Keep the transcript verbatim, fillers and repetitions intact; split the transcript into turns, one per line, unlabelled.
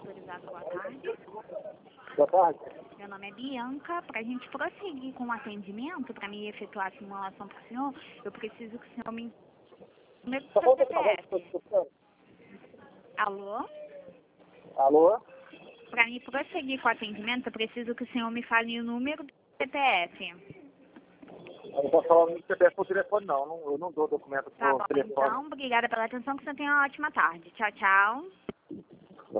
autorizado, boa tarde.
Boa tarde.
Meu nome é Bianca. Para a gente prosseguir com o atendimento, para mim efetuar a simulação para o senhor, eu preciso que o senhor me número do seu C P F. Alô?
Alô?
Para mim prosseguir com o atendimento, eu preciso que o senhor me fale o número do C P F.
Eu não posso falar no C P F por telefone, não. Eu não, eu não dou documento
Tá
por
bom,
telefone.
então, obrigada pela atenção, que o senhor tenha uma ótima tarde. Tchau, tchau.